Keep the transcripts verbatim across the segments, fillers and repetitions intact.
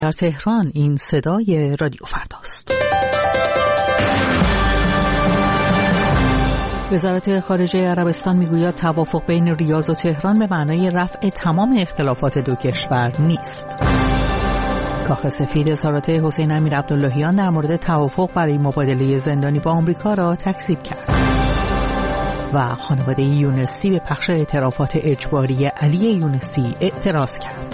در تهران این صدای رادیو فرداست. وزارت خارجه عربستان میگوید توافق بین ریاض و تهران به معنای رفع تمام اختلافات دو کشور نیست. کاخ سفید اظهارات حسین امیرعبداللهیان در مورد توافق برای مبادله زندانی با آمریکا را تکذیب کرد. و خانواده یونسی به پخش اعترافات اجباری علی یونسی اعتراض کرد.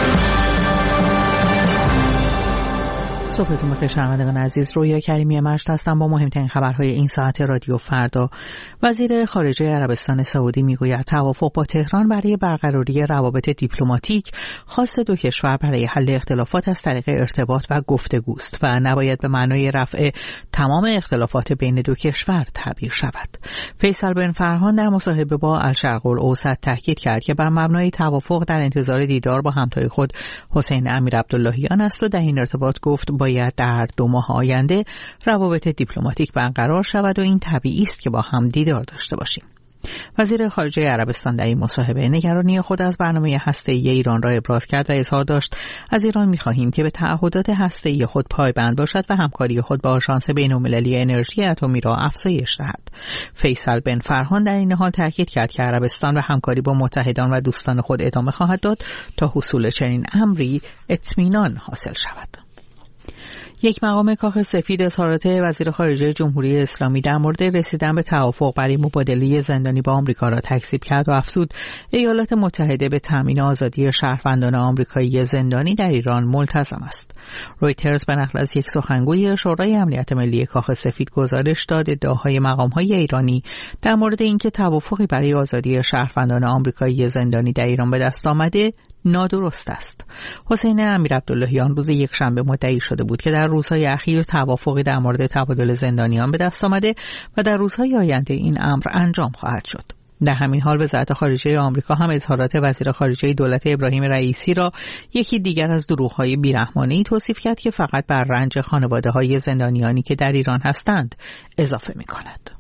صبحتون بخیر شنوندگان عزیز، رویا کریمی مجد هستم با مهمترین خبرهای این ساعت رادیو فردا. وزیر خارجه عربستان سعودی میگوید توافق با تهران برای برقراری روابط دیپلماتیک خاص دو کشور برای حل اختلافات از طریق ارتباط و گفتگوست و نباید به معنای رفع تمام اختلافات بین دو کشور تعبیر شود. فیصل بن فرهان در مصاحبه با الشرق الاوسط تاکید کرد که بر مبنای توافق در انتظار دیدار با همتای خود حسین امیرعبداللهیان است و در این ارتباط گفت باید در دو ماه آینده روابط دیپلماتیک برقرار شود و این طبیعی است که با هم دیدار داشته باشیم. وزیر خارجه عربستان در این مصاحبه نگرانی خود از برنامه هسته‌ای ایران را ابراز کرد و اظهار داشت از ایران می‌خواهیم که به تعهدات هسته‌ای خود پایبند باشد و همکاری خود با آژانس بین‌المللی انرژی اتمی را افزایش دهد. فیصل بن فرهان در این حال تاکید کرد که عربستان و همکاری با متحدان و دوستان خود ادامه خواهد داد تا حصول چنین امری اطمینان حاصل شود. یک مقام کاخ سفید اظهارات وزیر خارجه جمهوری اسلامی در مورد رسیدن به توافق برای مبادله زندانی با آمریکا را تکذیب کرد و افزود ایالات متحده به تامین آزادی شهروندان آمریکایی زندانی در ایران ملتزم است. رویترز به نقل از یک سخنگوی شورای امنیت ملی کاخ سفید گزارش داد ادعاهای مقام‌های ایرانی در مورد اینکه توافقی برای آزادی شهروندان آمریکایی زندانی در ایران به دست آمده نادرست است. حسین امیرعبداللهیان روز یکشنبه مدعی شده بود که در روزهای اخیر توافقی در مورد تبادل زندانیان به دست آمده و در روزهای آینده این امر انجام خواهد شد. در همین حال وزارت خارجه آمریکا هم اظهارات وزیر خارجه دولت ابراهیم رئیسی را یکی دیگر از دروغ‌های بیرحمانه‌ای توصیف کرد که فقط بر رنج خانواده‌های زندانیانی که در ایران هستند اضافه می‌کند.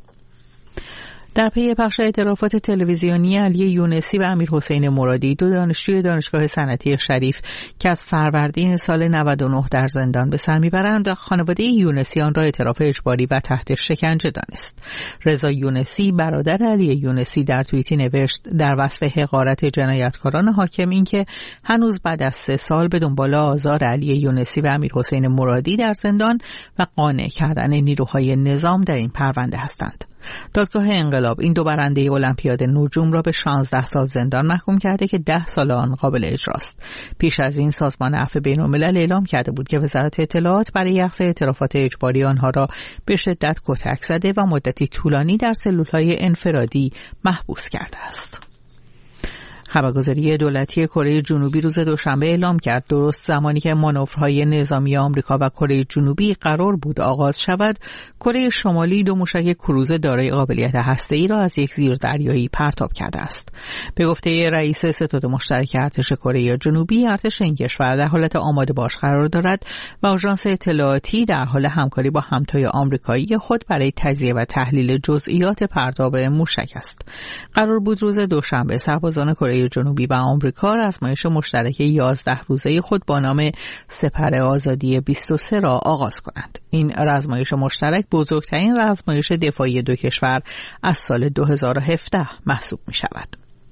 در پی پخش اعترافات تلویزیونی علی یونسی و امیر حسین مرادی، دو دانشجوی دانشگاه صنعتی شریف که از فروردین سال نود و نه در زندان به سر میبرند، خانواده یونسی آن را اعتراف اجباری و تحت شکنجه دانست. رضا یونسی برادر علی یونسی در توییتی نوشت در وصف حقارت جنایتکاران حاکم این که هنوز بعد از سه سال به دنبال آزار علی یونسی و امیر حسین مرادی در زندان و قانع کردن نیروهای نظام در این پرونده هستند. دادگاه انقلاب این دو برنده المپیاد نجوم را به شانزده سال زندان محکوم کرده که ده سال آن قابل اجراست. پیش از این سازمان عفو بین‌الملل اعلام کرده بود که وزارت اطلاعات برای اخذ اعترافات اجباری آنها را به شدت کتک زده و مدتی طولانی در سلول‌های انفرادی محبوس کرده است. خبرگزاری دولتی کره جنوبی روز دوشنبه اعلام کرد درست زمانی که مانورهای نظامی آمریکا و کره جنوبی قرار بود آغاز شود، کره شمالی دو موشک کروز دارای قابلیت هسته‌ای را از یک زیردریایی پرتاب کرده است. به گفته رئیس ستاد مشترک ارتش کره جنوبی، ارتش این کشور در حالت آماده باش قرار دارد و آژانس اطلاعاتی در حال همکاری با همتای آمریکایی خود برای تجزیه و تحلیل جزئیات پرتاب موشک است. قرار بود روز دوشنبه سربازان کره جنوبی و آمریکا آزمایش مشترک یازده روزه خود با نام سپر آزادی بیست و سه را آغاز کنند. این آزمایش مشترک بزرگترین آزمایش دفاعی دو کشور از سال دو هزار و هفده محسوب می شود.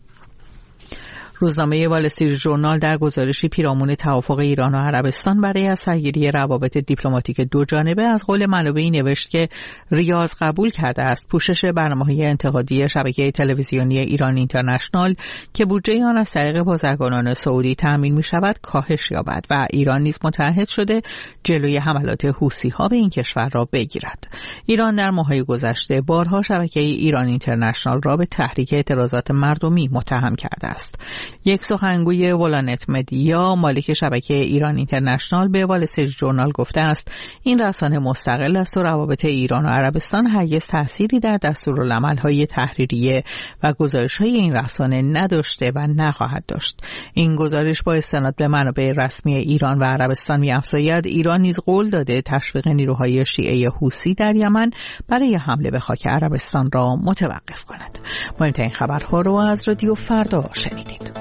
روزنامه وال استریت ژورنال در گزارشی پیرامون توافق ایران و عربستان برای از سرگیری روابط دیپلماتیک دو جانبه از قول منابعی نوشت که ریاض قبول کرده است پوشش برنامه‌های انتقادی شبکه تلویزیونی ایران اینترنشنال که بودجه آن از طریق بازرگانان سعودی تامین می‌شود کاهش یابد و ایران نیز متعهد شده جلوی حملات حوثی‌ها به این کشور را بگیرد. ایران در ماه‌های گذشته بارها شبکه ایران اینترنشنال را به تحریک اعتراضات مردمی متهم کرده است. یک سخنگوی ولانت مدیا مالک شبکه ایران اینترنشنال به وال استریت ژورنال گفته است این رسانه مستقل است و روابط ایران و عربستان هرگز تأثیری در دستورالعمل‌های تحریریه و گزارش‌های این رسانه نداشته و نخواهد داشت. این گزارش با استناد به منابع رسمی ایران و عربستان می‌افزاید ایران نیز قول داده تشویق نیروهای شیعه حوثی در یمن برای حمله به خاک عربستان را متوقف کند. مهمترین خبرها رو از رادیو فردا شنیدید.